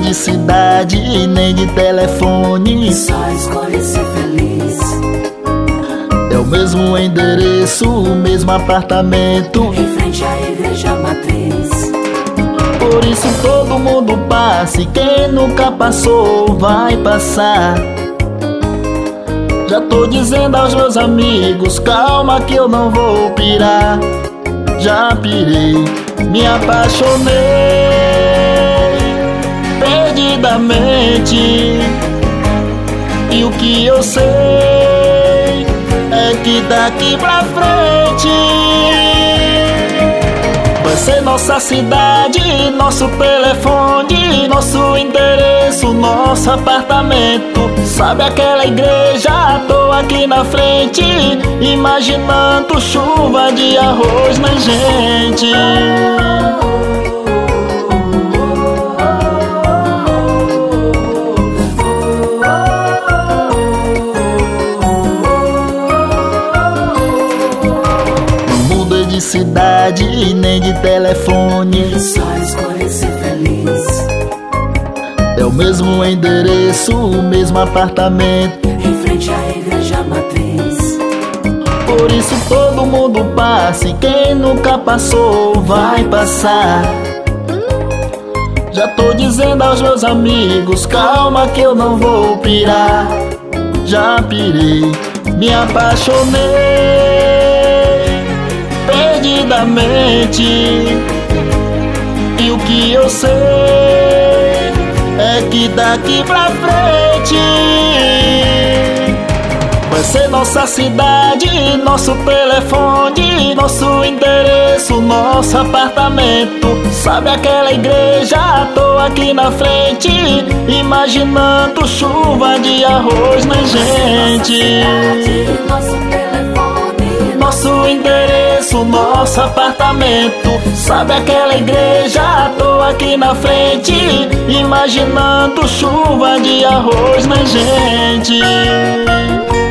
de cidade e nem de telefone, só escolhe ser feliz. é o mesmo endereço, o mesmo apartamento, Em frente à igreja matriz. por isso todo mundo passa e quem nunca passou vai passar. Já tô dizendo aos meus amigos, calma que eu não vou pirar. Já pirei, me apaixonei perdidamente, e o que eu sei é que daqui pra frente vai ser nossa cidade, nosso telefone, nosso endereço, nosso apartamento. Sabe aquela igreja? Tô aqui na frente, imaginando chuva de arroz na gente. Não mudei de cidade e nem de telefone, Só escolhe ser feliz. é o mesmo endereço, o mesmo apartamento, Em frente à igreja matriz. por isso todo mundo passa e quem nunca passou vai passar. Já tô dizendo aos meus amigos, calma que eu não vou pirar. Já pirei, me apaixonei perdidamente, e o que eu sei é que daqui pra frente vai ser nossa cidade, nosso telefone, nosso endereço, nosso apartamento. Sabe aquela igreja? Tô aqui na frente, imaginando chuva de arroz na gente. Nosso telefone, Nosso endereço, nosso apartamento. Sabe aquela igreja? Tô aqui na frente, imaginando chuva de arroz na gente.